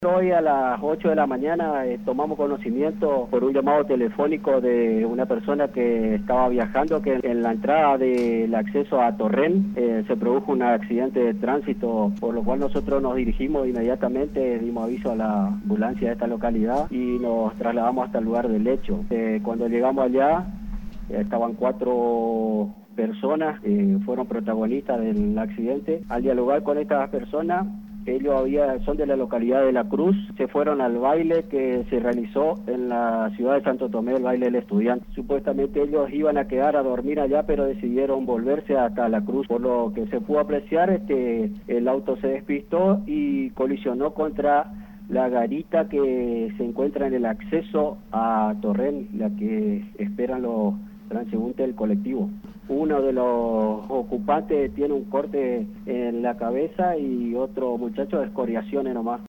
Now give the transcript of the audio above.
Hoy a las 8 de la mañana tomamos conocimiento por un llamado telefónico de una persona que estaba viajando, que en la entrada del acceso a Torrent se produjo un accidente de tránsito, por lo cual nosotros nos dirigimos inmediatamente, dimos aviso a la ambulancia de esta localidad y nos trasladamos hasta el lugar del hecho. Cuando llegamos allá estaban 4 personas, fueron protagonistas del accidente. Al dialogar con estas personas, ellos son de la localidad de La Cruz, se fueron al baile que se realizó en la ciudad de Santo Tomé, el baile del estudiante. Supuestamente ellos iban a quedar a dormir allá, pero decidieron volverse hasta La Cruz. Por lo que se pudo apreciar, el auto se despistó y colisionó contra la garita que se encuentra en el acceso a Torrent, la que esperan los transeúntes del colectivo. Uno de los ocupantes tiene un corte en la cabeza y otro muchacho de escoriaciones nomás.